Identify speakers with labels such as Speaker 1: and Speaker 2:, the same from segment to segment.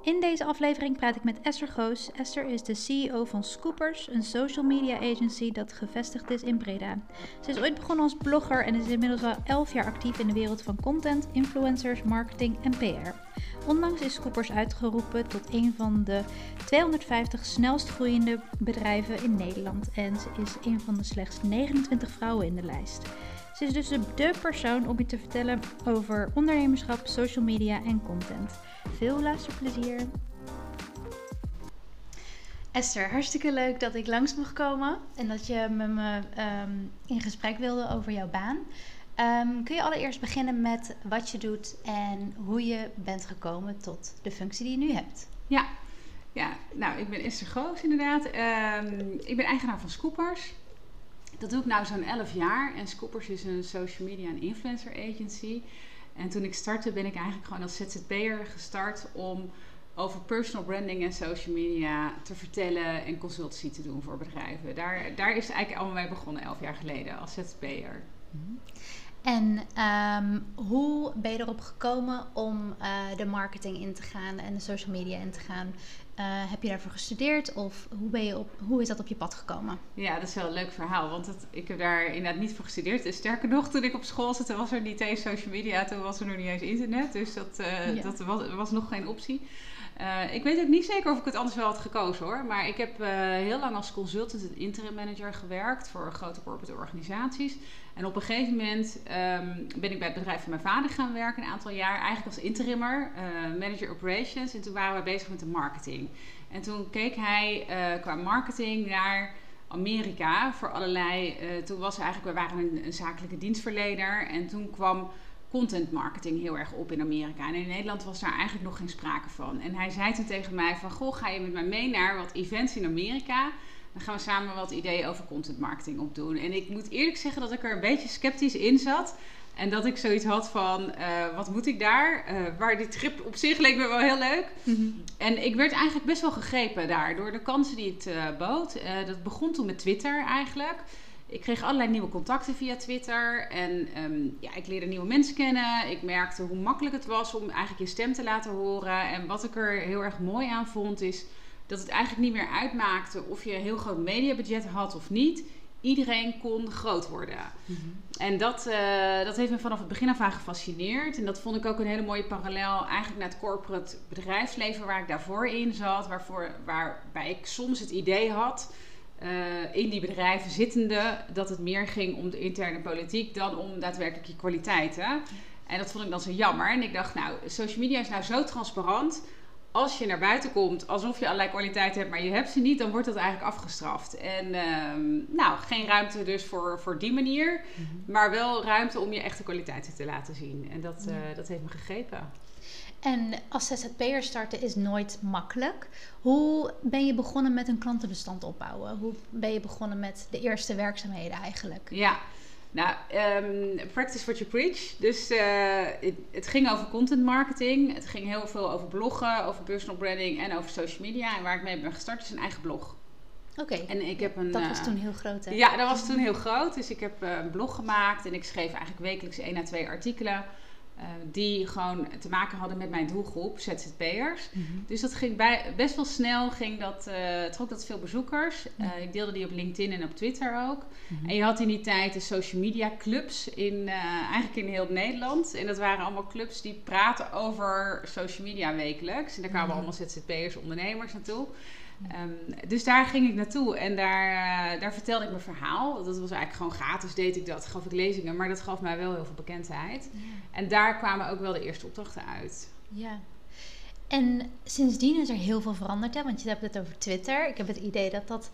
Speaker 1: In deze aflevering praat ik met Esther Goos. Esther is de CEO van Scoopers, een social media agency dat gevestigd is in Breda. Ze is ooit begonnen als blogger en is inmiddels al 11 jaar actief in de wereld van content, influencers, marketing en PR. Onlangs is Scoopers uitgeroepen tot een van de 250 snelst groeiende bedrijven in Nederland en ze is een van de slechts 29 vrouwen in de lijst. Ze is dus de persoon om je te vertellen over ondernemerschap, social media en content. Veel luisterplezier. Esther, hartstikke leuk dat ik langs mag komen en dat je met me in gesprek wilde over jouw baan. Kun je allereerst beginnen met wat je doet en hoe je bent gekomen tot de functie die je nu hebt?
Speaker 2: Ja, nou, ik ben Esther Goos inderdaad. Ik ben eigenaar van Scoopers. Dat doe ik nou zo'n 11 jaar. En Scoopers is een social media en influencer agency. En toen ik startte ben ik eigenlijk gewoon als ZZP'er gestart om over personal branding en social media te vertellen en consultancy te doen voor bedrijven. Daar is het eigenlijk allemaal mee begonnen 11 jaar geleden als ZZP'er.
Speaker 1: En hoe ben je erop gekomen om de marketing in te gaan en de social media in te gaan? Heb je daarvoor gestudeerd of hoe is dat op je pad gekomen?
Speaker 2: Ja, dat is wel een leuk verhaal, want ik heb daar inderdaad niet voor gestudeerd. En sterker nog, toen ik op school zat, was er niet eens social media, toen was er nog niet eens internet. Dus dat was nog geen optie. Ik weet ook niet zeker of ik het anders wel had gekozen hoor. Maar ik heb heel lang als consultant en interim manager gewerkt voor grote corporate organisaties. En op een gegeven moment ben ik bij het bedrijf van mijn vader gaan werken een aantal jaar. Eigenlijk als interimmer, manager operations. En toen waren we bezig met de marketing. En toen keek hij qua marketing naar Amerika voor allerlei... toen was eigenlijk, we waren een zakelijke dienstverlener. En toen kwam content marketing heel erg op in Amerika. En in Nederland was daar eigenlijk nog geen sprake van. En hij zei toen tegen mij van, goh, ga je met mij mee naar wat events in Amerika? Dan gaan we samen wat ideeën over content marketing opdoen. En ik moet eerlijk zeggen dat ik er een beetje sceptisch in zat. En dat ik zoiets had van, wat moet ik daar? Waar die trip op zich leek me wel heel leuk. Mm-hmm. En ik werd eigenlijk best wel gegrepen daar door de kansen die het bood. Dat begon toen met Twitter eigenlijk. Ik kreeg allerlei nieuwe contacten via Twitter en ik leerde nieuwe mensen kennen. Ik merkte hoe makkelijk het was om eigenlijk je stem te laten horen. En wat ik er heel erg mooi aan vond is dat het eigenlijk niet meer uitmaakte of je een heel groot mediabudget had of niet. Iedereen kon groot worden. Mm-hmm. En dat heeft me vanaf het begin af aan gefascineerd. En dat vond ik ook een hele mooie parallel eigenlijk naar het corporate bedrijfsleven waar ik daarvoor in zat. Waarbij ik soms het idee had, in die bedrijven zittende, dat het meer ging om de interne politiek dan om daadwerkelijk je kwaliteiten. En dat vond ik dan zo jammer. En ik dacht, nou, social media is nou zo transparant. Als je naar buiten komt alsof je allerlei kwaliteiten hebt, maar je hebt ze niet, dan wordt dat eigenlijk afgestraft. En geen ruimte dus voor die manier, maar wel ruimte om je echte kwaliteiten te laten zien. En dat heeft me gegrepen.
Speaker 1: En als ZZP'er starten is nooit makkelijk. Hoe ben je begonnen met een klantenbestand opbouwen? Hoe ben je begonnen met de eerste werkzaamheden eigenlijk?
Speaker 2: Ja, nou, practice what you preach. Dus het ging over content marketing. Het ging heel veel over bloggen, over personal branding en over social media. En waar ik mee ben gestart is een eigen blog.
Speaker 1: Oké,
Speaker 2: en ik heb
Speaker 1: dat was toen heel groot hè?
Speaker 2: Ja, dat was toen heel groot. Dus ik heb een blog gemaakt en ik schreef eigenlijk wekelijks 1 à 2 artikelen. Die gewoon te maken hadden met mijn doelgroep, ZZP'ers. Mm-hmm. Dus dat ging best wel snel, trok dat veel bezoekers. Ik deelde die op LinkedIn en op Twitter ook. Mm-hmm. En je had in die tijd de social media clubs eigenlijk in heel Nederland. En dat waren allemaal clubs die praten over social media wekelijks. En daar kwamen allemaal ZZP'ers, ondernemers naartoe. Dus daar ging ik naartoe en daar vertelde ik mijn verhaal. Dat was eigenlijk gewoon gratis, deed ik dat, gaf ik lezingen, maar dat gaf mij wel heel veel bekendheid. Ja. En daar kwamen ook wel de eerste opdrachten uit.
Speaker 1: Ja. En sindsdien is er heel veel veranderd, hè? Want je hebt het over Twitter. Ik heb het idee dat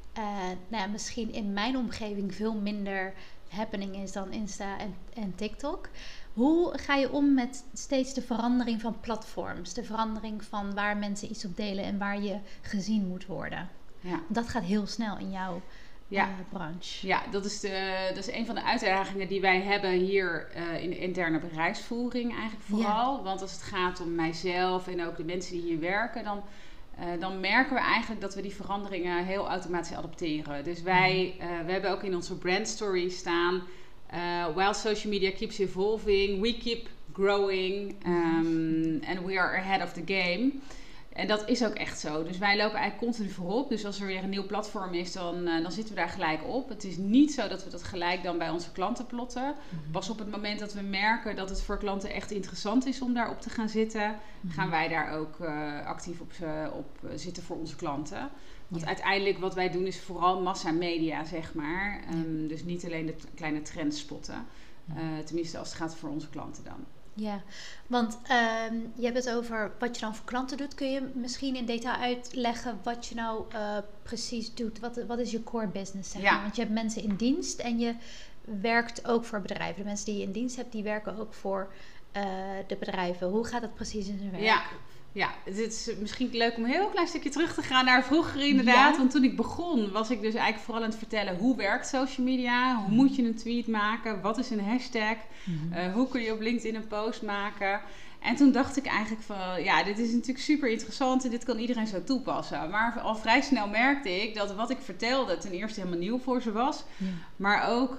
Speaker 1: misschien in mijn omgeving veel minder happening is dan Insta en TikTok. Hoe ga je om met steeds de verandering van platforms? De verandering van waar mensen iets op delen en waar je gezien moet worden. Ja. Dat gaat heel snel in jouw branche.
Speaker 2: Ja, dat is een van de uitdagingen die wij hebben hier in de interne bedrijfsvoering eigenlijk vooral. Ja. Want als het gaat om mijzelf en ook de mensen die hier werken, dan merken we eigenlijk dat we die veranderingen heel automatisch adopteren. Dus we hebben ook in onze brand story staan, while social media keeps evolving, we keep growing and we are ahead of the game. En dat is ook echt zo. Dus wij lopen eigenlijk continu voorop. Dus als er weer een nieuw platform is, dan zitten we daar gelijk op. Het is niet zo dat we dat gelijk dan bij onze klanten plotten. Pas op het moment dat we merken dat het voor klanten echt interessant is om daarop te gaan zitten, gaan wij daar ook actief op zitten voor onze klanten. Want uiteindelijk wat wij doen is vooral massamedia, zeg maar. Dus niet alleen de kleine trends spotten. Tenminste als het gaat voor onze klanten dan.
Speaker 1: Ja, want je hebt het over wat je dan voor klanten doet. Kun je misschien in detail uitleggen wat je nou precies doet? Wat is je core business, zeg maar? Want je hebt mensen in dienst en je werkt ook voor bedrijven. De mensen die je in dienst hebt, die werken ook voor de bedrijven. Hoe gaat dat precies in zijn werk?
Speaker 2: Ja, het is misschien leuk om een heel klein stukje terug te gaan naar vroeger inderdaad. Ja. Want toen ik begon was ik dus eigenlijk vooral aan het vertellen hoe werkt social media? Hoe moet je een tweet maken? Wat is een hashtag? Hoe kun je op LinkedIn een post maken? En toen dacht ik eigenlijk van, dit is natuurlijk super interessant en dit kan iedereen zo toepassen. Maar al vrij snel merkte ik dat wat ik vertelde ten eerste helemaal nieuw voor ze was. Ja. Maar ook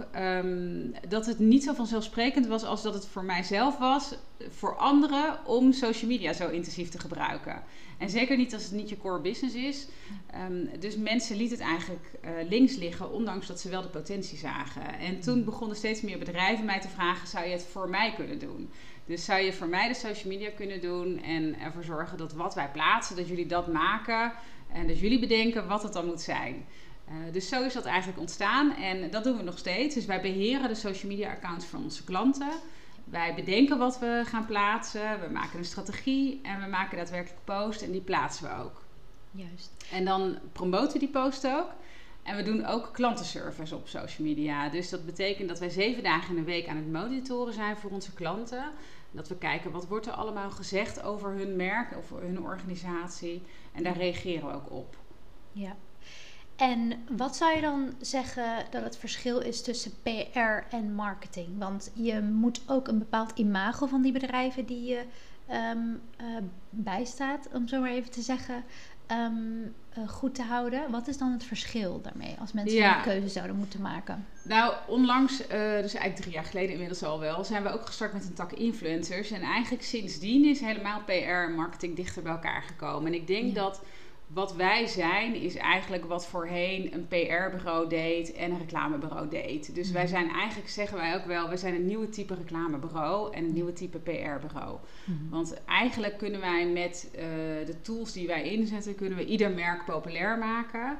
Speaker 2: dat het niet zo vanzelfsprekend was als dat het voor mijzelf was, voor anderen, om social media zo intensief te gebruiken. En zeker niet als het niet je core business is. Dus mensen lieten het eigenlijk links liggen, ondanks dat ze wel de potentie zagen. En toen begonnen steeds meer bedrijven mij te vragen, zou je het voor mij kunnen doen? Dus zou je voor mij de social media kunnen doen en ervoor zorgen dat wat wij plaatsen, dat jullie dat maken en dat jullie bedenken wat het dan moet zijn. Dus zo is dat eigenlijk ontstaan en dat doen we nog steeds. Dus wij beheren de social media accounts van onze klanten. Wij bedenken wat we gaan plaatsen, we maken een strategie en we maken daadwerkelijk posts en die plaatsen we ook.
Speaker 1: Juist.
Speaker 2: En dan promoten we die post ook. En we doen ook klantenservice op social media. Dus dat betekent dat wij 7 dagen in de week aan het monitoren zijn voor onze klanten. Dat we kijken wat wordt er allemaal gezegd over hun merk of hun organisatie. En daar reageren we ook op.
Speaker 1: Ja. En wat zou je dan zeggen dat het verschil is tussen PR en marketing? Want je moet ook een bepaald imago van die bedrijven die je bijstaat, om zo maar even te zeggen, goed te houden. Wat is dan het verschil daarmee als mensen een keuze zouden moeten maken? Nou,
Speaker 2: onlangs, dus eigenlijk 3 jaar geleden inmiddels al wel, zijn we ook gestart met een tak influencers. En eigenlijk sindsdien is helemaal PR en marketing dichter bij elkaar gekomen. En ik denk dat wat wij zijn, is eigenlijk wat voorheen een PR-bureau deed en een reclamebureau deed. Dus wij zijn eigenlijk, zeggen wij ook wel, wij zijn een nieuwe type reclamebureau en een nieuwe type PR-bureau. Want eigenlijk kunnen wij met de tools die wij inzetten, kunnen we ieder merk populair maken.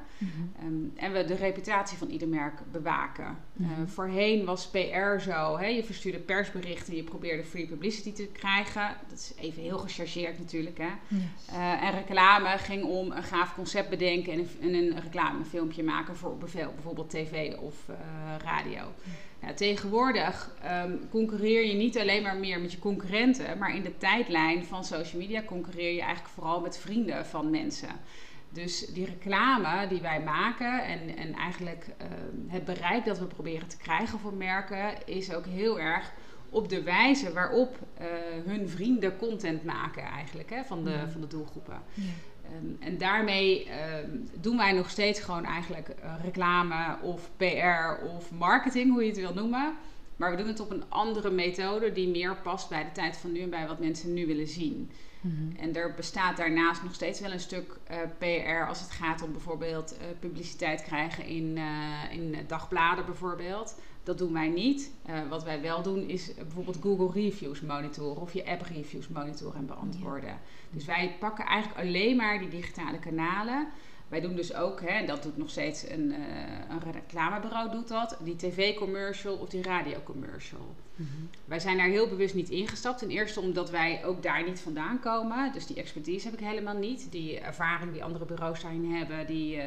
Speaker 2: En we de reputatie van ieder merk bewaken. Voorheen was PR zo, je verstuurde persberichten en je probeerde free publicity te krijgen. Dat is even heel gechargeerd natuurlijk. Hè? En reclame ging om een gaaf concept bedenken en een reclamefilmpje maken voor bijvoorbeeld tv of radio. Ja, tegenwoordig concurreer je niet alleen maar meer met je concurrenten, maar in de tijdlijn van social media concurreer je eigenlijk vooral met vrienden van mensen. Dus die reclame die wij maken en eigenlijk het bereik dat we proberen te krijgen voor merken is ook heel erg op de wijze waarop hun vrienden content maken eigenlijk van de doelgroepen. Ja. En daarmee doen wij nog steeds gewoon eigenlijk reclame of PR of marketing, hoe je het wil noemen. Maar we doen het op een andere methode die meer past bij de tijd van nu en bij wat mensen nu willen zien. En er bestaat daarnaast nog steeds wel een stuk PR als het gaat om bijvoorbeeld publiciteit krijgen in dagbladen bijvoorbeeld. Dat doen wij niet. Wat wij wel doen is bijvoorbeeld Google Reviews monitoren of je app reviews monitoren en beantwoorden. Ja. Dus wij pakken eigenlijk alleen maar die digitale kanalen. Wij doen dus ook, en dat doet nog steeds een reclamebureau doet dat, die tv-commercial of die radiocommercial. Wij zijn daar heel bewust niet ingestapt. Ten eerste omdat wij ook daar niet vandaan komen. Dus die expertise heb ik helemaal niet. Die ervaring die andere bureaus daarin hebben,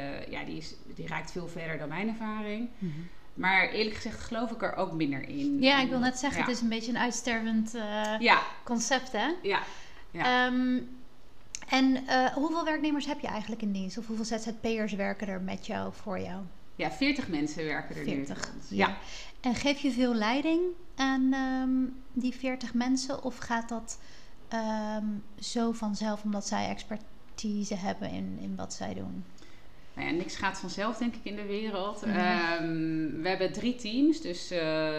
Speaker 2: die reikt veel verder dan mijn ervaring. Maar eerlijk gezegd geloof ik er ook minder in.
Speaker 1: Ja, ik wil net zeggen, het is een beetje een uitstervend concept, hè?
Speaker 2: Ja.
Speaker 1: En hoeveel werknemers heb je eigenlijk in dienst? Of hoeveel ZZP'ers werken er met jou, voor jou?
Speaker 2: Ja, 40 mensen werken er
Speaker 1: 40,
Speaker 2: nu.
Speaker 1: Ja. En geef je veel leiding aan die 40 mensen? Of gaat dat zo vanzelf omdat zij expertise hebben in wat zij doen?
Speaker 2: Nou ja, niks gaat vanzelf, denk ik, in de wereld.
Speaker 1: Nee.
Speaker 2: We hebben 3 teams. Dus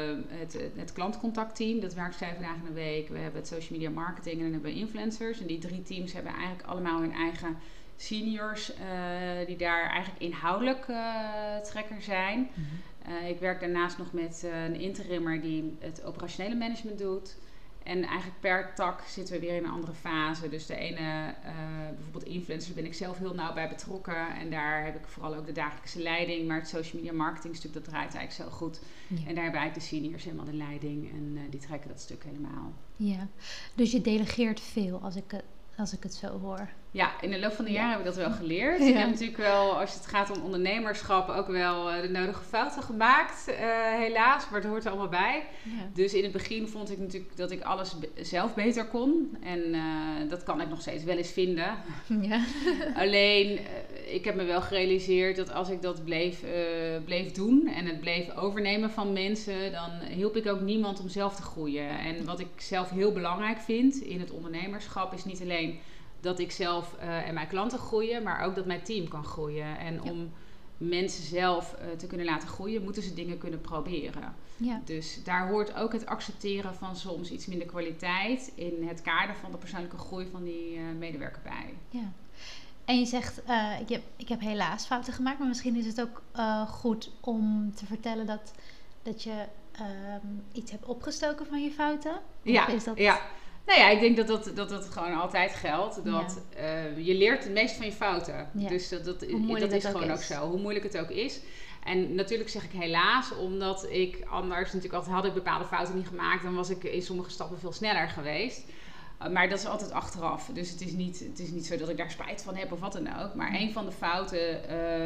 Speaker 2: het klantcontactteam, dat werkt 7 dagen in de week. We hebben het social media marketing en dan hebben we influencers. En die 3 teams hebben eigenlijk allemaal hun eigen seniors die daar eigenlijk inhoudelijk trekker zijn. Ik werk daarnaast nog met een interimmer die het operationele management doet. En eigenlijk per tak zitten we weer in een andere fase. Dus de ene, bijvoorbeeld influencers, ben ik zelf heel nauw bij betrokken. En daar heb ik vooral ook de dagelijkse leiding. Maar het social media marketing stuk, dat draait eigenlijk zo goed. Ja. En daar hebben eigenlijk de seniors helemaal de leiding. En die trekken dat stuk helemaal.
Speaker 1: Ja, dus je delegeert veel als ik het zo hoor.
Speaker 2: Ja, in de loop van de jaren heb ik dat wel geleerd. Ik heb natuurlijk wel, als het gaat om ondernemerschap, ook wel de nodige fouten gemaakt. Helaas, maar het hoort er allemaal bij. Ja. Dus in het begin vond ik natuurlijk dat ik alles zelf beter kon. En dat kan ik nog steeds wel eens vinden. Ja. Alleen, ik heb me wel gerealiseerd dat als ik dat bleef doen en het bleef overnemen van mensen, dan hielp ik ook niemand om zelf te groeien. En wat ik zelf heel belangrijk vind in het ondernemerschap is niet alleen dat ik zelf en mijn klanten groeien, maar ook dat mijn team kan groeien. En om mensen zelf te kunnen laten groeien, moeten ze dingen kunnen proberen. Ja. Dus daar hoort ook het accepteren van soms iets minder kwaliteit in het kader van de persoonlijke groei van die medewerker bij.
Speaker 1: Ja. En je zegt, ik heb helaas fouten gemaakt, maar misschien is het ook goed om te vertellen dat je iets hebt opgestoken van je fouten.
Speaker 2: Ja, is dat... ja. Nou ja, ik denk dat gewoon altijd geldt. Dat je leert het meest van je fouten. Ja. Dus dat is gewoon ook zo. Hoe moeilijk het ook is. En natuurlijk zeg ik helaas, omdat ik anders natuurlijk altijd had ik bepaalde fouten niet gemaakt. Dan was ik in sommige stappen veel sneller geweest. Maar dat is altijd achteraf. Dus het is niet zo dat ik daar spijt van heb of wat dan ook. Maar een van de fouten,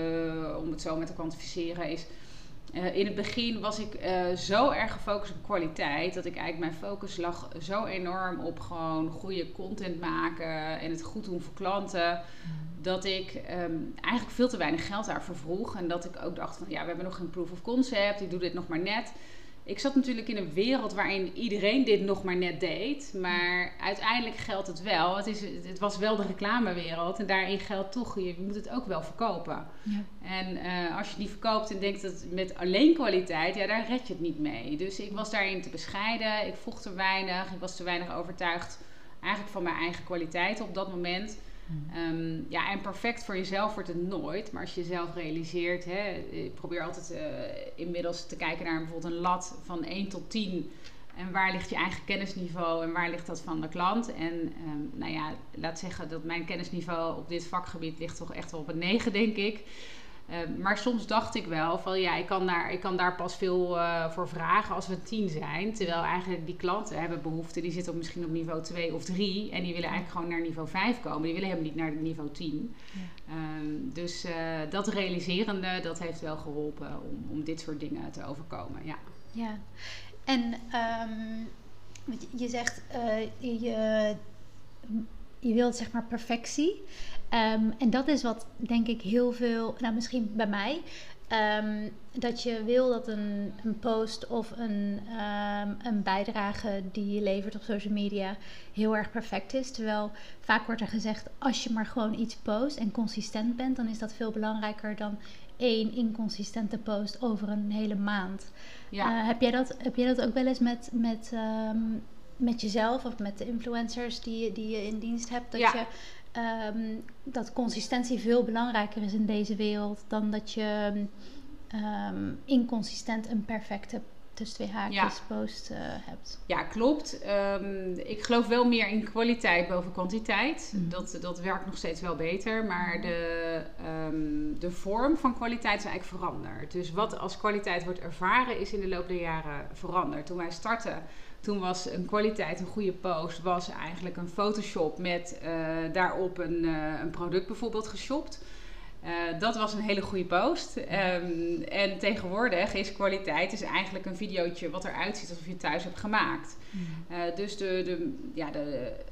Speaker 2: om het zo met te kwantificeren, is... in het begin was ik zo erg gefocust op kwaliteit, dat ik eigenlijk mijn focus lag zo enorm op gewoon goede content maken en het goed doen voor klanten, dat ik eigenlijk veel te weinig geld daarvoor vroeg. En dat ik ook dacht van, ja, we hebben nog geen proof of concept, ik doe dit nog maar net. Ik zat natuurlijk in een wereld waarin iedereen dit nog maar net deed. Maar uiteindelijk geldt het wel. Het was wel de reclamewereld. En daarin geldt toch, je moet het ook wel verkopen. Ja. En als je het niet verkoopt en denkt dat met alleen kwaliteit, ja, daar red je het niet mee. Dus ik was daarin te bescheiden. Ik vroeg te weinig. Ik was te weinig overtuigd eigenlijk van mijn eigen kwaliteit op dat moment. Ja, en perfect voor jezelf wordt het nooit. Maar als je jezelf realiseert, ik probeer altijd inmiddels te kijken naar bijvoorbeeld een lat van 1 tot 10. En waar ligt je eigen kennisniveau en waar ligt dat van de klant? En nou ja, laat zeggen dat mijn kennisniveau op dit vakgebied ligt toch echt wel op een 9, denk ik. Maar soms dacht ik wel van ja, ik kan daar pas veel voor vragen als we een 10 zijn. Terwijl eigenlijk die klanten hebben behoefte, die zitten misschien op niveau 2 of 3. En die willen eigenlijk gewoon naar niveau 5 komen. Die willen helemaal niet naar niveau 10. Ja. Dus dat realiserende, dat heeft wel geholpen om dit soort dingen te overkomen. Ja.
Speaker 1: Ja. En je zegt, je wilt zeg maar perfectie. En dat is wat denk ik heel veel, nou misschien bij mij, dat je wil dat een post of een bijdrage die je levert op social media heel erg perfect is. Terwijl vaak wordt er gezegd, als je maar gewoon iets post en consistent bent, dan is dat veel belangrijker dan 1 inconsistente post over een hele maand. Ja. Heb jij dat ook wel eens met jezelf of met de influencers die je in dienst hebt? Dat je dat consistentie veel belangrijker is in deze wereld dan dat je inconsistent een perfecte tussen 2 haakjes post hebt.
Speaker 2: Ja, klopt. Ik geloof wel meer in kwaliteit boven kwantiteit. Dat werkt nog steeds wel beter. Maar de vorm van kwaliteit is eigenlijk veranderd. Dus wat als kwaliteit wordt ervaren is in de loop der jaren veranderd. Toen wij startten, toen was een kwaliteit, een goede post, was eigenlijk een Photoshop met daarop een product bijvoorbeeld geshopt. Dat was een hele goede post. En tegenwoordig is kwaliteit is eigenlijk een videootje wat eruit ziet alsof je het thuis hebt gemaakt. Dus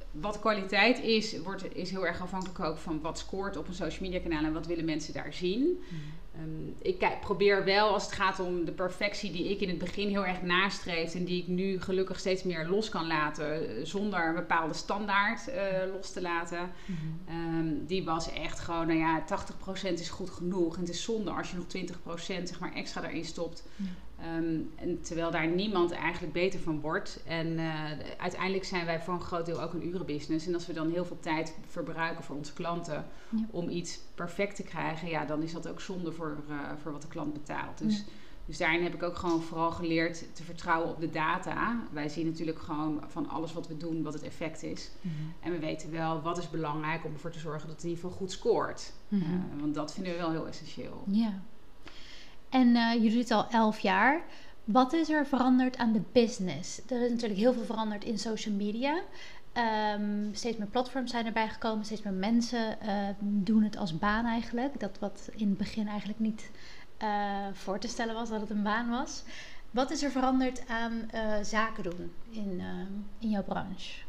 Speaker 2: wat kwaliteit is heel erg afhankelijk ook van wat scoort op een social media kanaal en wat willen mensen daar zien. Ik probeer wel, als het gaat om de perfectie die ik in het begin heel erg nastreefde en die ik nu gelukkig steeds meer los kan laten, zonder een bepaalde standaard los te laten. Die was echt gewoon, 80% is goed genoeg. En het is zonde als je nog 20% zeg maar extra daarin stopt. En terwijl daar niemand eigenlijk beter van wordt. En uiteindelijk zijn wij voor een groot deel ook een urenbusiness. En als we dan heel veel tijd verbruiken voor onze klanten om iets perfect te krijgen, dan is dat ook zonde voor wat de klant betaalt. Dus daarin heb ik ook gewoon vooral geleerd te vertrouwen op de data. Wij zien natuurlijk gewoon van alles wat we doen wat het effect is. En we weten wel wat is belangrijk om ervoor te zorgen dat het in ieder geval goed scoort. Want dat vinden we wel heel essentieel.
Speaker 1: Ja. En je doet het al 11 jaar. Wat is er veranderd aan de business? Er is natuurlijk heel veel veranderd in social media. Steeds meer platforms zijn erbij gekomen. Steeds meer mensen doen het als baan eigenlijk. Dat wat in het begin eigenlijk niet voor te stellen was dat het een baan was. Wat is er veranderd aan zaken doen in jouw branche?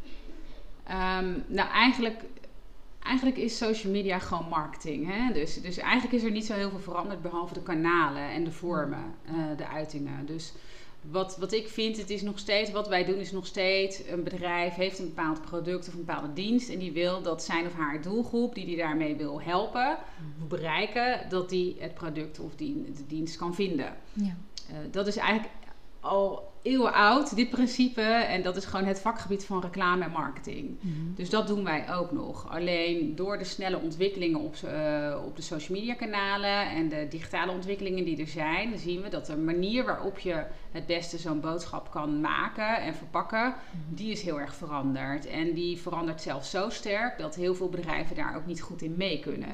Speaker 2: Eigenlijk is social media gewoon marketing. Hè? Dus eigenlijk is er niet zo heel veel veranderd behalve de kanalen en de vormen, de uitingen. Dus wat ik vind, het is nog steeds, wat wij doen is nog steeds, een bedrijf heeft een bepaald product of een bepaalde dienst en die wil dat zijn of haar doelgroep die daarmee wil helpen, bereiken, dat die het product of de dienst kan vinden. Ja. Dat is eigenlijk al eeuwen oud, dit principe. En dat is gewoon het vakgebied van reclame en marketing. Dus dat doen wij ook nog. Alleen door de snelle ontwikkelingen op de social media kanalen en de digitale ontwikkelingen die er zijn, zien we dat de manier waarop je het beste zo'n boodschap kan maken en verpakken, die is heel erg veranderd. En die verandert zelfs zo sterk dat heel veel bedrijven daar ook niet goed in mee kunnen.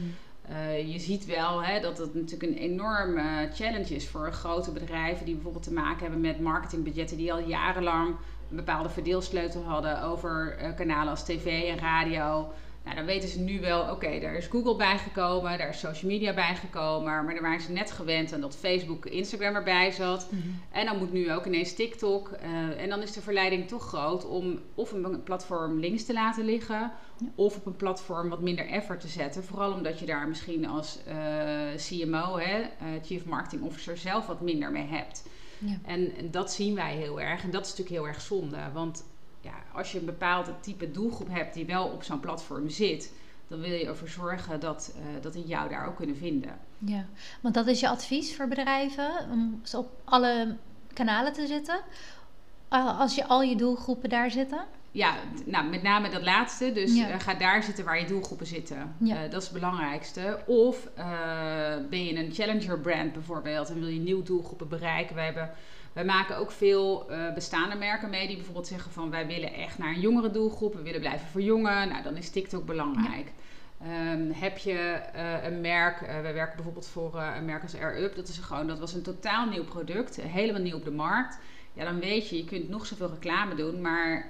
Speaker 2: Je ziet wel dat het natuurlijk een enorme challenge is voor grote bedrijven die bijvoorbeeld te maken hebben met marketingbudgetten die al jarenlang een bepaalde verdeelsleutel hadden over kanalen als tv en radio. Nou, dan weten ze nu wel, oké, daar is Google bijgekomen, daar is social media bijgekomen, maar dan waren ze net gewend aan dat Facebook, Instagram erbij zat. En dan moet nu ook ineens TikTok. En dan is de verleiding toch groot om of een platform links te laten liggen, of op een platform wat minder effort te zetten. Vooral omdat je daar misschien als CMO, Chief Marketing Officer, zelf wat minder mee hebt. Ja. En dat zien wij heel erg. En dat is natuurlijk heel erg zonde. Want als je een bepaald type doelgroep hebt die wel op zo'n platform zit, dan wil je ervoor zorgen dat die jou daar ook kunnen vinden. Ja,
Speaker 1: want dat is je advies voor bedrijven, om op alle kanalen te zitten, als je al je doelgroepen daar zitten?
Speaker 2: Ja, nou, met name dat laatste. Dus ga daar zitten waar je doelgroepen zitten. Ja. Dat is het belangrijkste. Of ben je een challenger brand bijvoorbeeld en wil je nieuwe doelgroepen bereiken. Wij maken ook veel bestaande merken mee die bijvoorbeeld zeggen van wij willen echt naar een jongere doelgroep. We willen blijven verjongen. Nou, dan is TikTok belangrijk. Ja. Heb je een merk, wij werken bijvoorbeeld voor een merk als Air Up. Dat was een totaal nieuw product, helemaal nieuw op de markt. Ja, dan weet je kunt nog zoveel reclame doen, maar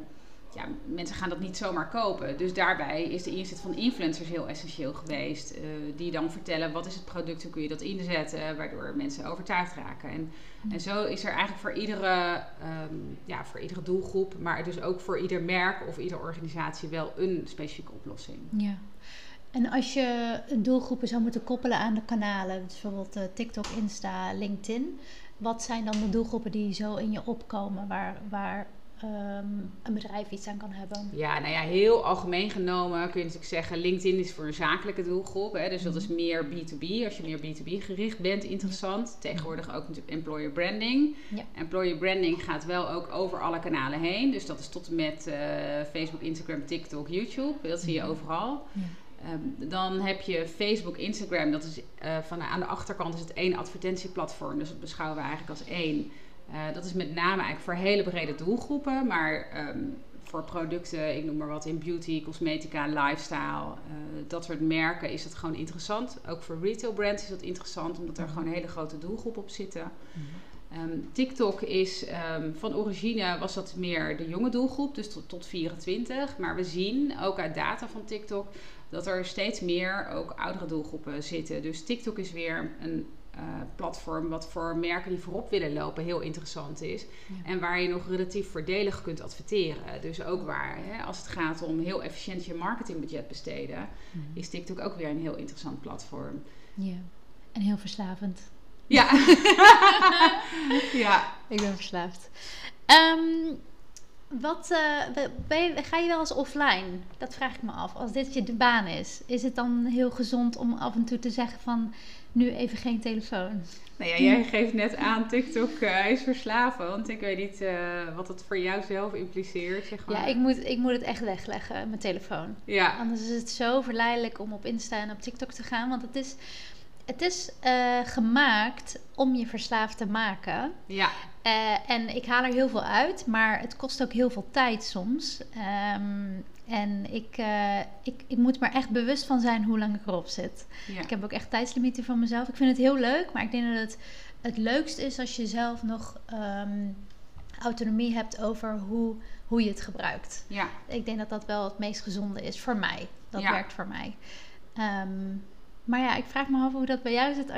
Speaker 2: mensen gaan dat niet zomaar kopen. Dus daarbij is de inzet van influencers heel essentieel geweest. Die dan vertellen wat is het product, hoe kun je dat inzetten, waardoor mensen overtuigd raken. En zo is er eigenlijk voor iedere doelgroep, maar dus ook voor ieder merk of iedere organisatie wel een specifieke oplossing. Ja.
Speaker 1: En als je doelgroepen zou moeten koppelen aan de kanalen, dus bijvoorbeeld TikTok, Insta, LinkedIn, wat zijn dan de doelgroepen die zo in je opkomen, waar een bedrijf iets aan kan hebben?
Speaker 2: Ja, heel algemeen genomen kun je natuurlijk zeggen, LinkedIn is voor een zakelijke doelgroep. Dus dat is meer B2B. Als je meer B2B gericht bent, interessant. Tegenwoordig ook natuurlijk employer branding. Ja. Employer branding gaat wel ook over alle kanalen heen. Dus dat is tot en met Facebook, Instagram, TikTok, YouTube. Dat zie je overal. Ja. Dan heb je Facebook, Instagram. Dat is aan de achterkant is het één advertentieplatform. Dus dat beschouwen we eigenlijk als één. Dat is met name eigenlijk voor hele brede doelgroepen. Maar voor producten, ik noem maar wat, in beauty, cosmetica, lifestyle. Dat soort merken is dat gewoon interessant. Ook voor retail brands is dat interessant. Omdat er gewoon een hele grote doelgroep op zitten. TikTok is van origine was dat meer de jonge doelgroep. Dus tot 24. Maar we zien ook uit data van TikTok dat er steeds meer ook oudere doelgroepen zitten. Dus TikTok is weer een platform wat voor merken die voorop willen lopen heel interessant is. Ja. En waar je nog relatief voordelig kunt adverteren. Dus ook waar, als het gaat om heel efficiënt je marketingbudget besteden, is TikTok ook weer een heel interessant platform.
Speaker 1: Ja, en heel verslavend.
Speaker 2: Ja. Ja.
Speaker 1: Ik ben verslaafd. Ga je wel eens offline? Dat vraag ik me af. Als dit je baan is het dan heel gezond om af en toe te zeggen van nu even geen telefoon?
Speaker 2: Nou ja, jij geeft net aan TikTok is verslaven. Want ik weet niet wat het voor jou zelf impliceert. Zeg maar.
Speaker 1: Ja, ik moet het echt wegleggen, mijn telefoon. Ja. Anders is het zo verleidelijk om op Insta en op TikTok te gaan. Want het is gemaakt om je verslaafd te maken. Ja. En ik haal er heel veel uit, maar het kost ook heel veel tijd soms. En ik moet me er echt bewust van zijn hoe lang ik erop zit. Ja. Ik heb ook echt tijdslimieten van mezelf. Ik vind het heel leuk, maar ik denk dat het leukst is als je zelf nog autonomie hebt over hoe je het gebruikt. Ja. Ik denk dat dat wel het meest gezonde is voor mij. Dat werkt voor mij. Maar ja, ik vraag me af hoe dat bij jou zit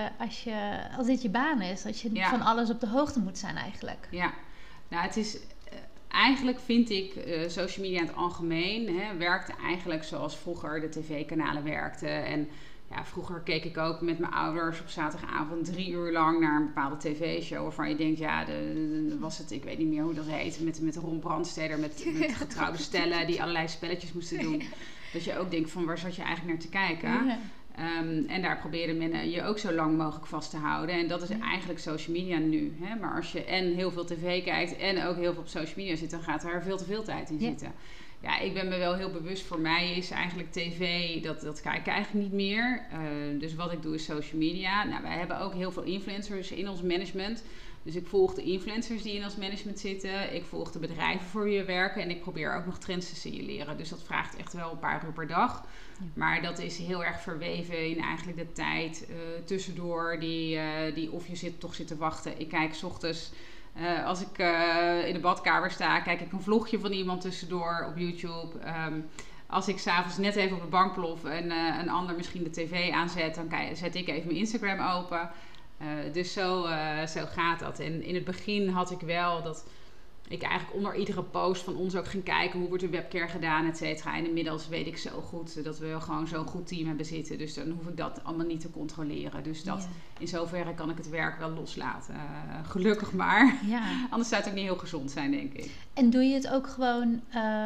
Speaker 1: als dit je baan is. Als je van alles op de hoogte moet zijn eigenlijk.
Speaker 2: Ja, nou het is... Eigenlijk vind ik social media in het algemeen werkte eigenlijk zoals vroeger de tv-kanalen werkten. En ja, vroeger keek ik ook met mijn ouders op zaterdagavond 3 uur lang naar een bepaalde tv-show. Waarvan je denkt, was het, ik weet niet meer hoe dat heet, met Ron Brandsteder, met getrouwde stellen die allerlei spelletjes moesten doen. Dat je ook denkt van waar zat je eigenlijk naar te kijken? Ja. En daar proberen men je ook zo lang mogelijk vast te houden. En dat is eigenlijk social media nu. Hè? Maar als je en heel veel tv kijkt en ook heel veel op social media zit, dan gaat er veel te veel tijd in zitten. Ja, ik ben me wel heel bewust. Voor mij is eigenlijk tv, dat kijk ik eigenlijk niet meer. Dus wat ik doe is social media. Nou, wij hebben ook heel veel influencers in ons management. Dus ik volg de influencers die in ons management zitten. Ik volg de bedrijven voor wie we werken. En ik probeer ook nog trends te signaleren. Dus dat vraagt echt wel een paar uur per dag. Ja. Maar dat is heel erg verweven in eigenlijk de tijd tussendoor. Die of je toch zit te wachten. Ik kijk 's ochtends, als ik in de badkamer sta, kijk ik een vlogje van iemand tussendoor op YouTube. Als ik 's avonds net even op de bank plof en een ander misschien de tv aanzet, dan zet ik even mijn Instagram open. Dus zo gaat dat. En in het begin had ik wel dat ik eigenlijk onder iedere post van ons ook ging kijken hoe wordt de webcare gedaan, et cetera. En inmiddels weet ik zo goed dat we gewoon zo'n goed team hebben zitten. Dus dan hoef ik dat allemaal niet te controleren. Dus in zoverre kan ik het werk wel loslaten. Gelukkig maar. Ja. Anders zou het ook niet heel gezond zijn, denk ik.
Speaker 1: En doe je het ook gewoon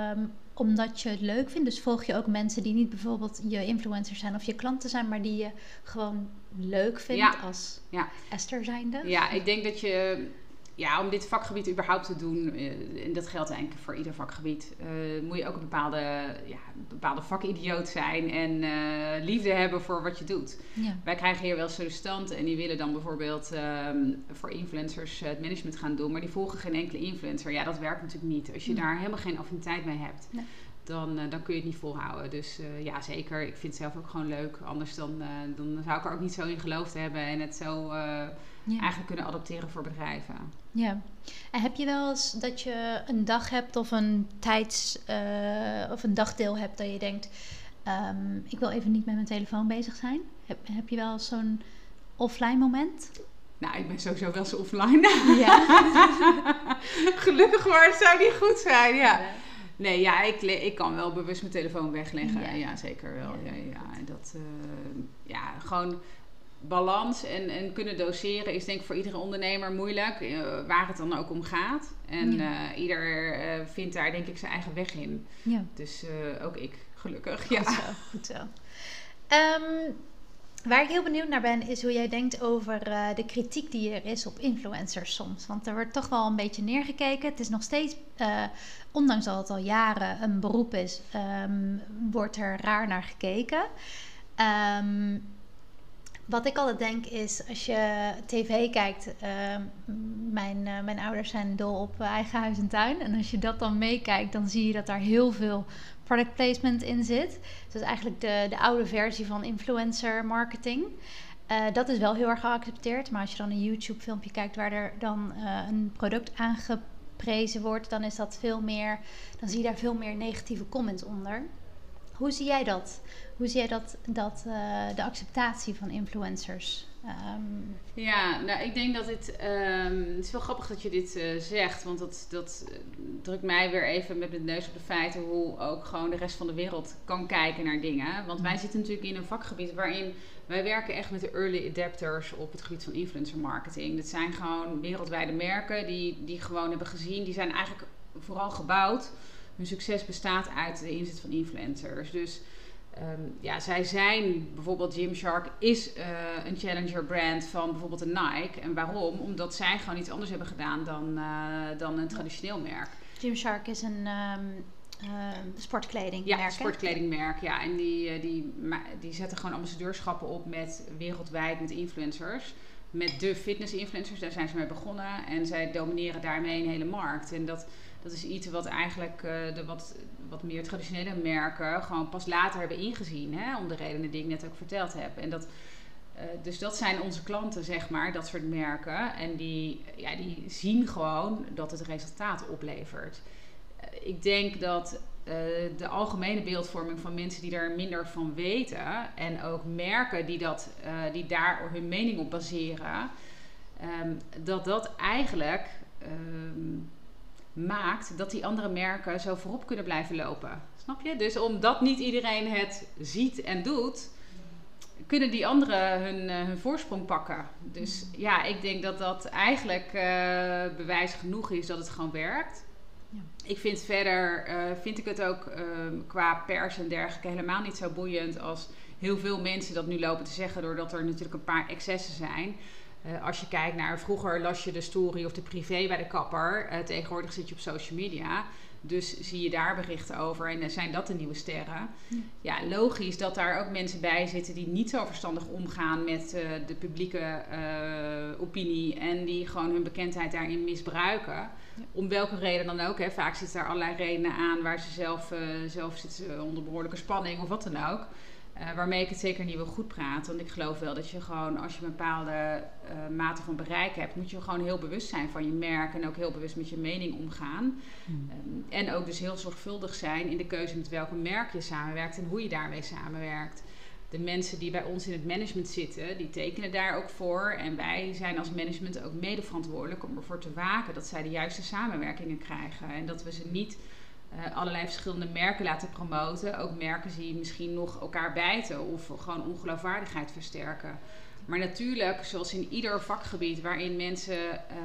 Speaker 1: omdat je het leuk vindt? Dus volg je ook mensen die niet bijvoorbeeld je influencers zijn of je klanten zijn, maar die je gewoon leuk vindt als Esther zijnde? Ja,
Speaker 2: ik denk dat je... Ja, om dit vakgebied überhaupt te doen, en dat geldt eigenlijk voor ieder vakgebied, moet je ook een bepaalde vakidioot zijn en liefde hebben voor wat je doet. Ja. Wij krijgen hier wel sollicitanten en die willen dan bijvoorbeeld voor influencers het management gaan doen, maar die volgen geen enkele influencer. Ja, dat werkt natuurlijk niet. Als je daar helemaal geen affiniteit mee hebt, dan kun je het niet volhouden. Dus ja, zeker. Ik vind het zelf ook gewoon leuk. Anders dan zou ik er ook niet zo in geloofd hebben en het zo... eigenlijk kunnen adopteren voor bedrijven.
Speaker 1: Ja. En heb je wel eens dat je een dag hebt of een of een dagdeel hebt dat je denkt, ik wil even niet met mijn telefoon bezig zijn? Heb je wel eens zo'n offline moment?
Speaker 2: Nou, ik ben sowieso wel eens offline. Ja. Gelukkig maar, het zou niet goed zijn, ja. Nee, ja, ik kan wel bewust mijn telefoon wegleggen. Ja, zeker wel. Ja, gewoon... balans en kunnen doseren is denk ik voor iedere ondernemer moeilijk, waar het dan ook om gaat. En ieder vindt daar denk ik zijn eigen weg in. Ja. Dus ook ik, gelukkig.
Speaker 1: Goed zo. Waar ik heel benieuwd naar ben is hoe jij denkt over de kritiek die er is op influencers soms. Want er wordt toch wel een beetje neergekeken. Het is nog steeds, ondanks dat het al jaren een beroep is, wordt er raar naar gekeken. Wat ik altijd denk is, als je tv kijkt, mijn ouders zijn dol op eigen huis en tuin. En als je dat dan meekijkt, dan zie je dat daar heel veel product placement in zit. Dus dat is eigenlijk de oude versie van influencer marketing. Dat is wel heel erg geaccepteerd. Maar als je dan een YouTube filmpje kijkt waar er dan een product aangeprezen wordt, dan is dat veel meer, dan zie je daar veel meer negatieve comments onder. Hoe zie jij dat? Hoe zie jij de acceptatie van influencers?
Speaker 2: Ja, nou ik denk dat het is wel grappig dat je dit zegt, want dat drukt mij weer even met mijn neus op de feiten hoe ook gewoon de rest van de wereld kan kijken naar dingen. Want wij zitten natuurlijk in een vakgebied waarin wij werken echt met de early adapters op het gebied van influencer marketing. Dat zijn gewoon wereldwijde merken die gewoon hebben gezien, die zijn eigenlijk vooral gebouwd. Hun succes bestaat uit de inzet van influencers. Dus zij zijn, bijvoorbeeld Gymshark is een challenger brand van bijvoorbeeld een Nike. En waarom? Omdat zij gewoon iets anders hebben gedaan dan een traditioneel merk.
Speaker 1: Gymshark is een sportkledingmerk.
Speaker 2: Ja, sportkledingmerk. Ja. En die zetten gewoon ambassadeurschappen op wereldwijd met influencers. Met de fitness-influencers, daar zijn ze mee begonnen. En zij domineren daarmee een hele markt. En dat is iets wat eigenlijk de wat meer traditionele merken gewoon pas later hebben ingezien. Hè? Om de redenen die ik net ook verteld heb. En dus dat zijn onze klanten, zeg maar, dat soort merken. En die zien gewoon dat het resultaat oplevert. Ik denk dat de algemene beeldvorming van mensen die er minder van weten en ook merken die daar hun mening op baseren, dat eigenlijk maakt dat die andere merken zo voorop kunnen blijven lopen. Snap je? Dus omdat niet iedereen het ziet en doet, kunnen die anderen hun voorsprong pakken. Dus ja, ik denk dat dat eigenlijk bewijs genoeg is dat het gewoon werkt. Ja. Ik vind vind ik het ook qua pers en dergelijke helemaal niet zo boeiend als heel veel mensen dat nu lopen te zeggen, doordat er natuurlijk een paar excessen zijn. Als je kijkt naar vroeger las je de story of de privé bij de kapper. Tegenwoordig zit je op social media. Dus zie je daar berichten over en zijn dat de nieuwe sterren. Ja, logisch dat daar ook mensen bij zitten die niet zo verstandig omgaan met de publieke opinie. En die gewoon hun bekendheid daarin misbruiken. Ja. Om welke reden dan ook. Hè. Vaak zitten daar allerlei redenen aan waar ze zelf zitten onder behoorlijke spanning of wat dan ook. Waarmee ik het zeker niet wil goed praten. Want ik geloof wel dat je gewoon, als je een bepaalde mate van bereik hebt, moet je gewoon heel bewust zijn van je merk en ook heel bewust met je mening omgaan. En ook dus heel zorgvuldig zijn in de keuze met welke merk je samenwerkt en hoe je daarmee samenwerkt. De mensen die bij ons in het management zitten, die tekenen daar ook voor. En wij zijn als management ook mede verantwoordelijk om ervoor te waken dat zij de juiste samenwerkingen krijgen. En dat we ze niet allerlei verschillende merken laten promoten. Ook merken die misschien nog elkaar bijten of gewoon ongeloofwaardigheid versterken. Maar natuurlijk, zoals in ieder vakgebied waarin mensen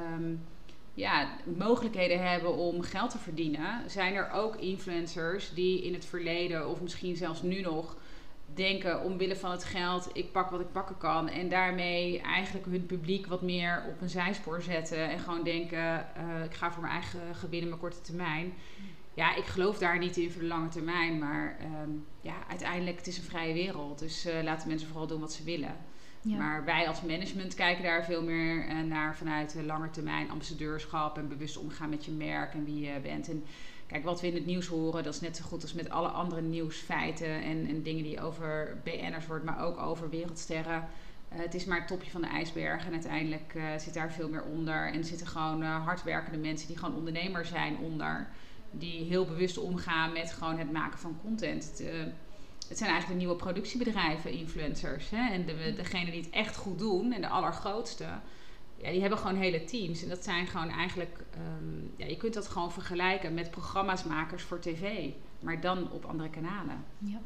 Speaker 2: mogelijkheden hebben om geld te verdienen, zijn er ook influencers die in het verleden of misschien zelfs nu nog denken omwille van het geld, ik pak wat ik pakken kan. En daarmee eigenlijk hun publiek wat meer op een zijspoor zetten. En gewoon denken, ik ga voor mijn eigen gewin in mijn korte termijn. Ja, ik geloof daar niet in voor de lange termijn. Maar uiteindelijk, het is een vrije wereld. Dus laten mensen vooral doen wat ze willen. Ja. Maar wij als management kijken daar veel meer naar vanuit lange termijn ambassadeurschap en bewust omgaan met je merk en wie je bent. En kijk, wat we in het nieuws horen, dat is net zo goed als met alle andere nieuwsfeiten en dingen die over BN'ers wordt, maar ook over wereldsterren. Het is maar het topje van de ijsberg en uiteindelijk zit daar veel meer onder. En er zitten gewoon hardwerkende mensen die gewoon ondernemer zijn onder. Die heel bewust omgaan met gewoon het maken van content. Het zijn eigenlijk de nieuwe productiebedrijven, influencers. Hè? En degenen die het echt goed doen en de allergrootste, die hebben gewoon hele teams. En dat zijn gewoon eigenlijk, je kunt dat gewoon vergelijken met programma's-makers voor tv. Maar dan op andere kanalen. Ja.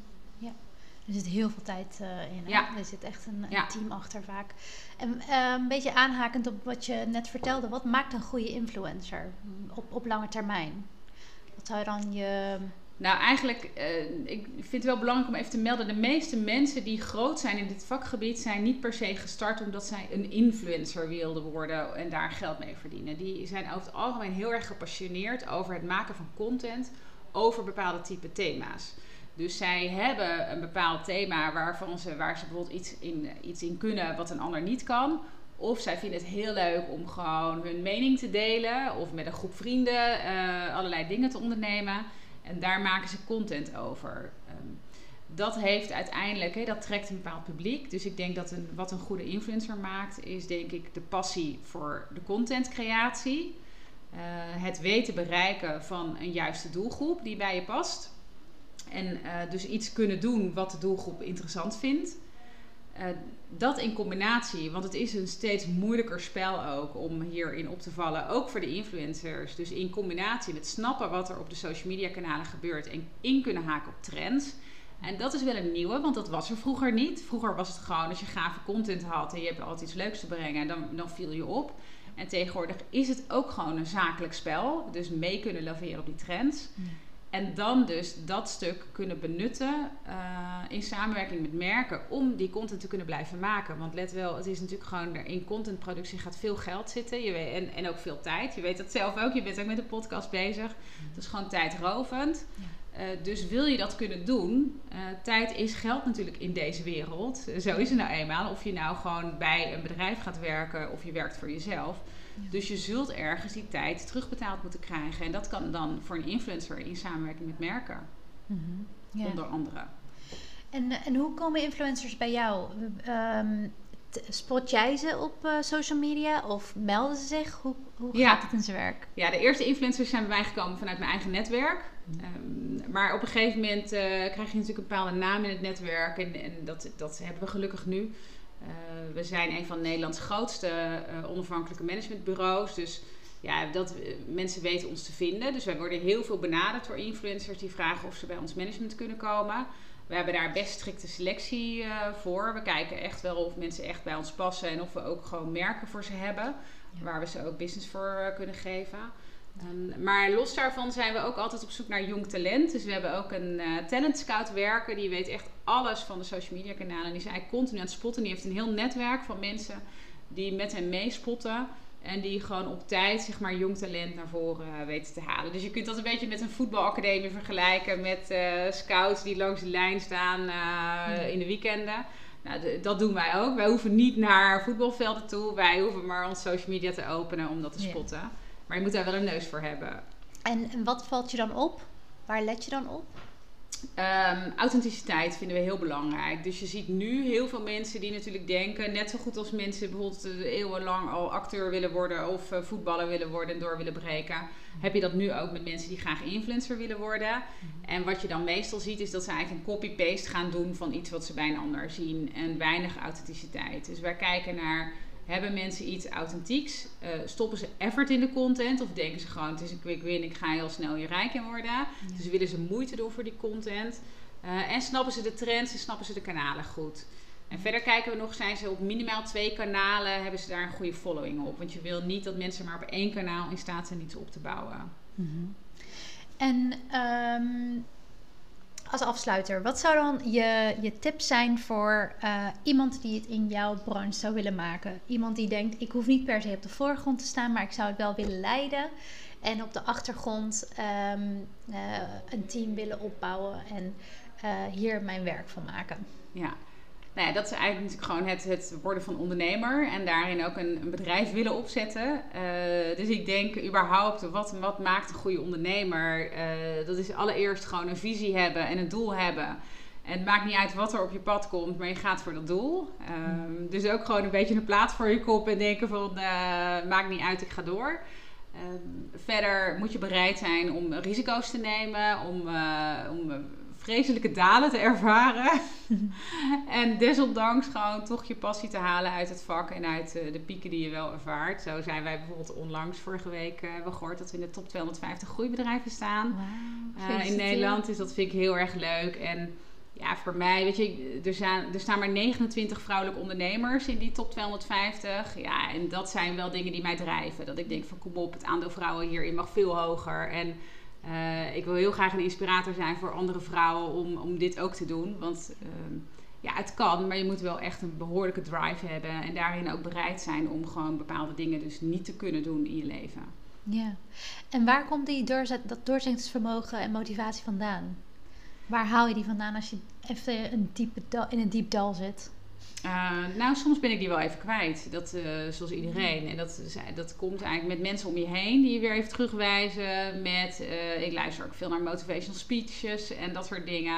Speaker 1: Er zit heel veel tijd in. Ja. Er zit echt een team achter vaak. En een beetje aanhakend op wat je net vertelde. Wat maakt een goede influencer op lange termijn? Wat zou je dan je...
Speaker 2: Nou, eigenlijk, ik vind het wel belangrijk om even te melden. De meeste mensen die groot zijn in dit vakgebied zijn niet per se gestart omdat zij een influencer wilden worden en daar geld mee verdienen. Die zijn over het algemeen heel erg gepassioneerd over het maken van content over bepaalde type thema's. Dus zij hebben een bepaald thema waar ze bijvoorbeeld iets in kunnen wat een ander niet kan. Of zij vinden het heel leuk om gewoon hun mening te delen of met een groep vrienden allerlei dingen te ondernemen. En daar maken ze content over. Dat heeft uiteindelijk, dat trekt een bepaald publiek. Dus ik denk dat wat een goede influencer maakt, is denk ik de passie voor de contentcreatie. Het weten bereiken van een juiste doelgroep die bij je past. En dus iets kunnen doen wat de doelgroep interessant vindt. Dat in combinatie, want het is een steeds moeilijker spel ook om hierin op te vallen. Ook voor de influencers. Dus in combinatie met snappen wat er op de social media kanalen gebeurt. En in kunnen haken op trends. En dat is wel een nieuwe, want dat was er vroeger niet. Vroeger was het gewoon, als je gave content had en je hebt altijd iets leuks te brengen, dan viel je op. En tegenwoordig is het ook gewoon een zakelijk spel. Dus mee kunnen laveren op die trends. Ja. En dan dus dat stuk kunnen benutten in samenwerking met merken om die content te kunnen blijven maken. Want let wel, het is natuurlijk gewoon, in contentproductie gaat veel geld zitten en ook veel tijd. Je weet dat zelf ook, je bent ook met een podcast bezig. Dat is gewoon tijdrovend. Ja. Dus wil je dat kunnen doen, tijd is geld natuurlijk in deze wereld. Zo is het nou eenmaal. Of je nou gewoon bij een bedrijf gaat werken of je werkt voor jezelf. Ja. Dus je zult ergens die tijd terugbetaald moeten krijgen. En dat kan dan voor een influencer in samenwerking met merken. Mm-hmm. Ja. Onder andere.
Speaker 1: En hoe komen influencers bij jou? Spot jij ze op social media of melden ze zich? Hoe gaat het in zijn werk?
Speaker 2: Ja, de eerste influencers zijn bij mij gekomen vanuit mijn eigen netwerk. Maar op een gegeven moment krijg je natuurlijk een bepaalde naam in het netwerk. En dat hebben we gelukkig nu. We zijn een van Nederlands grootste onafhankelijke managementbureaus. Dus ja, mensen weten ons te vinden. Dus wij worden heel veel benaderd door influencers die vragen of ze bij ons management kunnen komen. We hebben daar best strikte selectie voor. We kijken echt wel of mensen echt bij ons passen en of we ook gewoon merken voor ze hebben. Ja. Waar we ze ook business voor kunnen geven. Maar los daarvan zijn we ook altijd op zoek naar jong talent. Dus we hebben ook een talent scout werken. Die weet echt alles van de social media kanalen. Die is eigenlijk continu aan het spotten. Die heeft een heel netwerk van mensen die met hem meespotten. En die gewoon op tijd, zeg maar, jong talent naar voren weten te halen. Dus je kunt dat een beetje met een voetbalacademie vergelijken. Met scouts die langs de lijn staan in de weekenden. Nou, dat doen wij ook. Wij hoeven niet naar voetbalvelden toe. Wij hoeven maar ons social media te openen om dat te spotten. Ja. Maar je moet daar wel een neus voor hebben.
Speaker 1: En wat valt je dan op? Waar let je dan op?
Speaker 2: Authenticiteit vinden we heel belangrijk. Dus je ziet nu heel veel mensen die natuurlijk denken, net zo goed als mensen bijvoorbeeld eeuwenlang al acteur willen worden of voetballer willen worden en door willen breken, heb je dat nu ook met mensen die graag influencer willen worden. En wat je dan meestal ziet is dat ze eigenlijk een copy-paste gaan doen van iets wat ze bij een ander zien en weinig authenticiteit. Dus wij kijken naar, hebben mensen iets authentieks? Stoppen ze effort in de content? Of denken ze gewoon, het is een quick win, ik ga heel snel hier rijk in worden? Ja. Dus willen ze moeite doen voor die content? En snappen ze de trends en snappen ze de kanalen goed? En verder kijken we nog, zijn ze op minimaal 2 kanalen, hebben ze daar een goede following op? Want je wil niet dat mensen maar op 1 kanaal in staat zijn iets op te bouwen.
Speaker 1: Mm-hmm. En als afsluiter, wat zou dan je tip zijn voor iemand die het in jouw branche zou willen maken? Iemand die denkt, ik hoef niet per se op de voorgrond te staan, maar ik zou het wel willen leiden. En op de achtergrond een team willen opbouwen en hier mijn werk van maken.
Speaker 2: Ja. Nou ja, dat is eigenlijk natuurlijk gewoon het worden van ondernemer en daarin ook een bedrijf willen opzetten. Dus ik denk überhaupt, wat maakt een goede ondernemer? Dat is allereerst gewoon een visie hebben en een doel hebben. En het maakt niet uit wat er op je pad komt, maar je gaat voor dat doel. Dus ook gewoon een beetje een plaat voor je kop en denken van, maakt niet uit, ik ga door. Verder moet je bereid zijn om risico's te nemen, om vreselijke dalen te ervaren. En desondanks gewoon toch je passie te halen uit het vak en uit de pieken die je wel ervaart. Zo zijn wij bijvoorbeeld onlangs vorige week hebben gehoord dat we in de top 250 groeibedrijven staan. Wow, in Nederland. Dus dat vind ik heel erg leuk. En ja, voor mij, weet je, er staan maar 29 vrouwelijke ondernemers in die top 250. Ja, en dat zijn wel dingen die mij drijven. Dat ik denk van kom op, het aandeel vrouwen hierin mag veel hoger. En ik wil heel graag een inspirator zijn voor andere vrouwen om dit ook te doen. Want ja, het kan, maar je moet wel echt een behoorlijke drive hebben. En daarin ook bereid zijn om gewoon bepaalde dingen dus niet te kunnen doen in je leven.
Speaker 1: Ja, en waar komt dat doorzettingsvermogen en motivatie vandaan? Waar haal je die vandaan als je even in een diep dal zit?
Speaker 2: Nou, soms ben ik die wel even kwijt. Zoals iedereen. En dat komt eigenlijk met mensen om je heen die je weer even terugwijzen. Ik luister ook veel naar motivational speeches en dat soort dingen.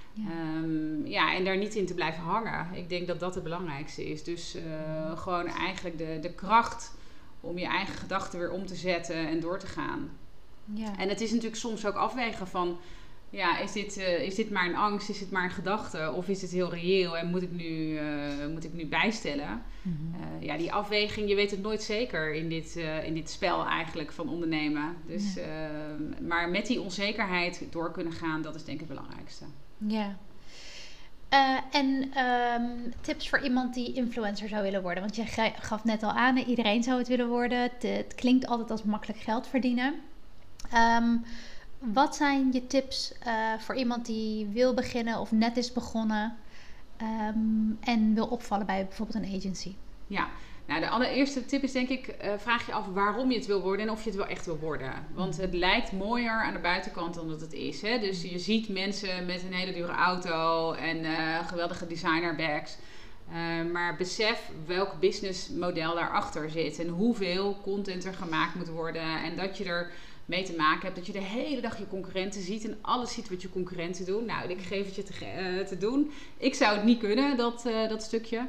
Speaker 2: Ja. En daar niet in te blijven hangen. Ik denk dat dat het belangrijkste is. Dus gewoon eigenlijk de kracht om je eigen gedachten weer om te zetten en door te gaan. Ja. En het is natuurlijk soms ook afwegen van Ja, is dit maar een angst? Is dit maar een gedachte? Of is het heel reëel en moet ik nu bijstellen? Ja, die afweging, je weet het nooit zeker in dit spel eigenlijk van ondernemen. Dus, maar met die onzekerheid door kunnen gaan, dat is denk ik het belangrijkste.
Speaker 1: Ja. Tips voor iemand die influencer zou willen worden? Want je gaf net al aan, iedereen zou het willen worden. Het klinkt altijd als makkelijk geld verdienen. Wat zijn je tips voor iemand die wil beginnen of net is begonnen en wil opvallen bij bijvoorbeeld een agency?
Speaker 2: Ja, nou de allereerste tip is denk ik, vraag je af waarom je het wil worden en of je het wel echt wil worden. Want het lijkt mooier aan de buitenkant dan dat het is. Hè? Dus je ziet mensen met een hele dure auto en geweldige designerbags. Maar besef welk businessmodel daarachter zit en hoeveel content er gemaakt moet worden en dat je er mee te maken hebt, dat je de hele dag je concurrenten ziet en alles ziet wat je concurrenten doen. Nou, ik geef het je te doen. Ik zou het niet kunnen, dat stukje.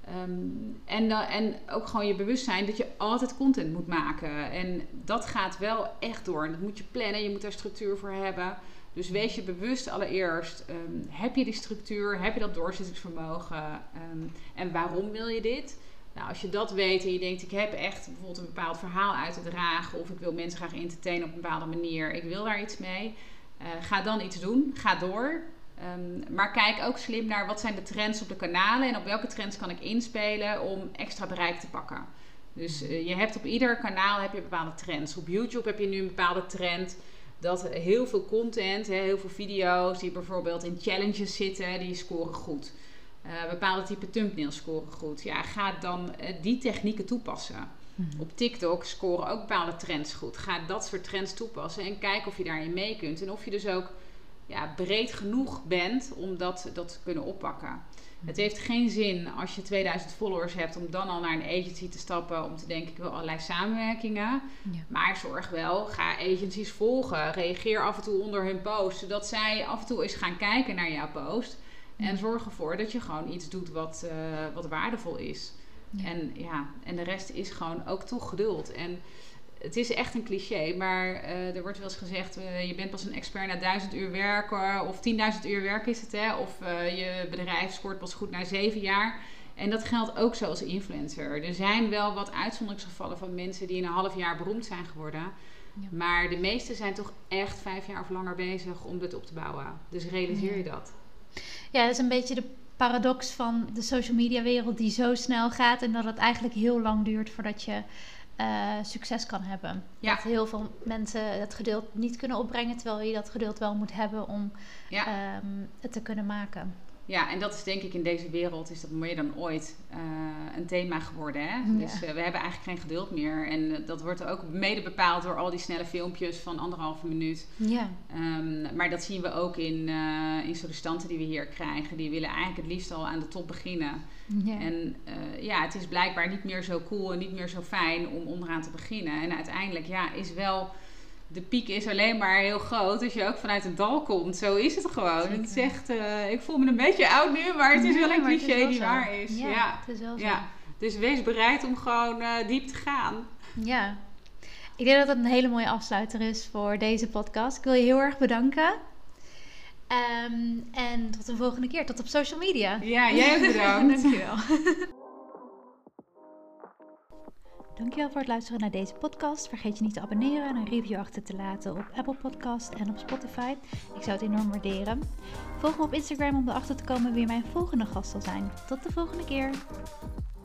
Speaker 2: En ook gewoon je bewustzijn dat je altijd content moet maken. En dat gaat wel echt door. En dat moet je plannen, je moet daar structuur voor hebben. Dus wees je bewust allereerst, heb je die structuur, heb je dat doorzettingsvermogen en waarom wil je dit? Nou, als je dat weet en je denkt, ik heb echt bijvoorbeeld een bepaald verhaal uit te dragen of ik wil mensen graag entertainen op een bepaalde manier, ik wil daar iets mee, ga dan iets doen, ga door. Maar kijk ook slim naar wat zijn de trends op de kanalen en op welke trends kan ik inspelen om extra bereik te pakken. Dus je hebt op ieder kanaal heb je bepaalde trends. Op YouTube heb je nu een bepaalde trend dat heel veel content, heel veel video's die bijvoorbeeld in challenges zitten, die scoren goed. Bepaalde type thumbnails scoren goed. Ja, ga dan die technieken toepassen. Op TikTok scoren ook bepaalde trends goed. Ga dat soort trends toepassen en kijk of je daarin mee kunt. En of je dus ook breed genoeg bent om dat te kunnen oppakken. Het heeft geen zin als je 2000 followers hebt om dan al naar een agency te stappen om te denken ik wil allerlei samenwerkingen. Ja. Maar zorg wel, ga agencies volgen. Reageer af en toe onder hun post, zodat zij af en toe eens gaan kijken naar jouw post. En zorg ervoor dat je gewoon iets doet wat waardevol is. Ja. En de rest is gewoon ook toch geduld. En het is echt een cliché, maar er wordt wel eens gezegd, je bent pas een expert na 1000 uur werken of 10.000 uur werk is het, hè? Of je bedrijf scoort pas goed na 7 jaar. En dat geldt ook zo als influencer. Er zijn wel wat uitzonderingsgevallen van mensen die in een half jaar beroemd zijn geworden. Ja. Maar de meesten zijn toch echt 5 jaar of langer bezig om dit op te bouwen. Dus realiseer je dat.
Speaker 1: Ja, dat is een beetje de paradox van de social media wereld die zo snel gaat en dat het eigenlijk heel lang duurt voordat je succes kan hebben. Ja. Dat heel veel mensen het geduld niet kunnen opbrengen, terwijl je dat geduld wel moet hebben om het te kunnen maken.
Speaker 2: Ja, en dat is denk ik in deze wereld is dat meer dan ooit een thema geworden. Hè? Ja. Dus we hebben eigenlijk geen geduld meer. En dat wordt ook mede bepaald door al die snelle filmpjes van 1,5 minuut. Ja. Maar dat zien we ook in sollicitanten die we hier krijgen. Die willen eigenlijk het liefst al aan de top beginnen. Ja. En het is blijkbaar niet meer zo cool en niet meer zo fijn om onderaan te beginnen. En uiteindelijk is wel... De piek is alleen maar heel groot als je ook vanuit het dal komt. Zo is het gewoon. Zeker. Het is echt, ik voel me een beetje oud nu, maar het is wel een cliché die waar is.
Speaker 1: Ja, het is wel zo. Ja.
Speaker 2: Dus wees bereid om gewoon diep te gaan.
Speaker 1: Ja, ik denk dat het een hele mooie afsluiter is voor deze podcast. Ik wil je heel erg bedanken. En tot de volgende keer. Tot op social media.
Speaker 2: Ja, jij ook bedankt.
Speaker 1: Dankjewel. Dankjewel voor het luisteren naar deze podcast. Vergeet je niet te abonneren en een review achter te laten op Apple Podcast en op Spotify. Ik zou het enorm waarderen. Volg me op Instagram om erachter te komen wie mijn volgende gast zal zijn. Tot de volgende keer.